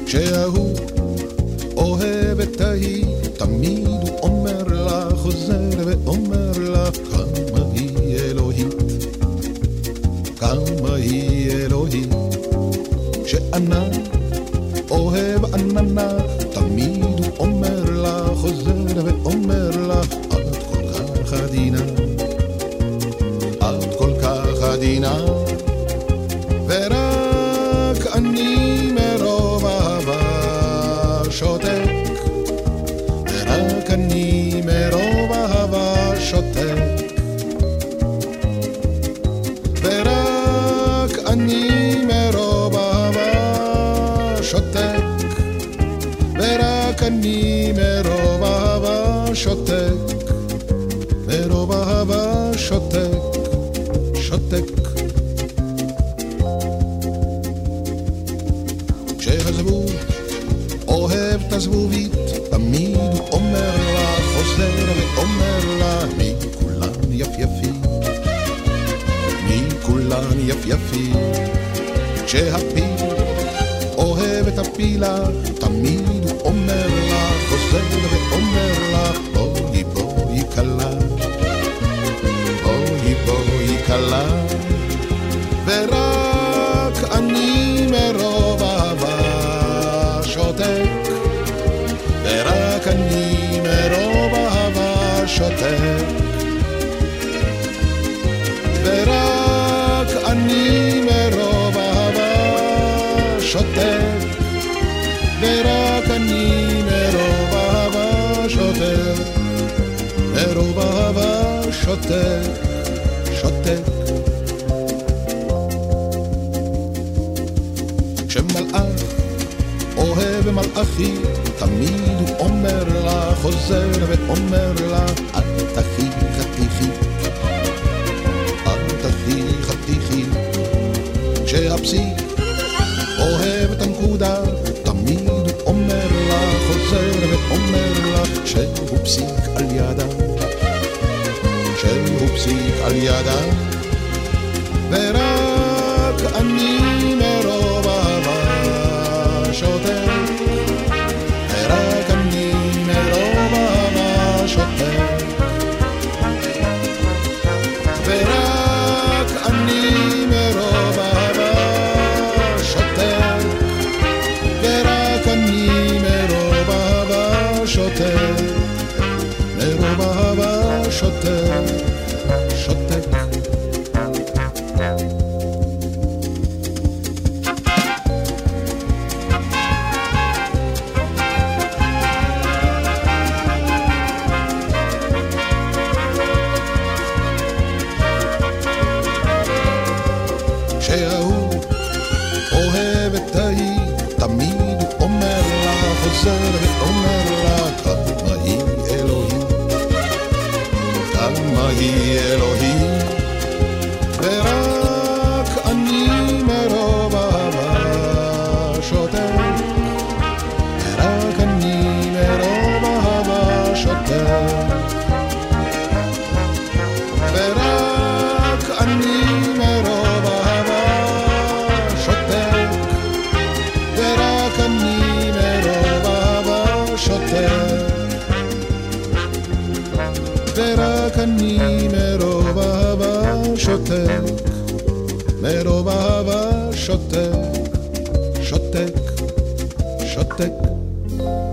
כשהוא אוהב את ההיא, תמיד הוא אומר לה, חוזר ואומר לה, כמה היא אלוהית, כמה היא אלוהית. כשענן אוהב עננה, תמיד הוא אומר לה, חוזר ואומר לה, את כל כך עדינה, את כל כך עדינה. ורק אני מרוב אהבה שותק, ורק אני מרוב אהבה שותק, ורק אני מרוב אהבה שותק, ורק אני מרוב אהבה שותק, מרוב אהבה שותק, שותק. כשהזבוב אוהב את הזבובית, תמיד הוא אומר לה, חוזר ואומר לה, מכולן יפייפים, מכולן יפייפים. כשהפיל אוהב את הפילה, תמיד הוא אומר לה, חוזר ואומר לה, בואי בואי קלה, בואי בואי קלה. ורק אני מרוב אהבה שותק, ורק אני מרוב אהבה שותק, ורק אני מרוב אהבה שותק, ורק אני מרוב אהבה שותק, מרוב אהבה שותק, שותק. כשמלאך אוהב מלאכית, תמיד הוא אומר לה, חוזר ואומר לה, אל תחי חתיכי, אל תחי חתיכי. כשהפסיק אוהב את הנקודה, תמיד הוא אומר לה, חוזר ואומר לה, שהוא פסיק על ידה, שהוא פסיק על ידה. ורק אני מרוב אהבה שותק, ורק אני מרוב אהבה שותק, ורק אני מרוב אהבה שותק, ורק אני מרוב אהבה שותק, מרוב אהבה שותק, שותק. כשהוא אוהב את ההיא, תמיד הוא אומר לה, חוזר ואומר לה, כמה היא אלוהים, כמה היא אלוהים. ורק אני מרוב אהבה שותק, ורק אני מרוב אהבה שותק, ורק אני מרוב אהבה שותק, ורק אני מרוב אהבה שותק, ורק אני מרוב אהבה שותק, מרוב אהבה שותק, שותק, שותק.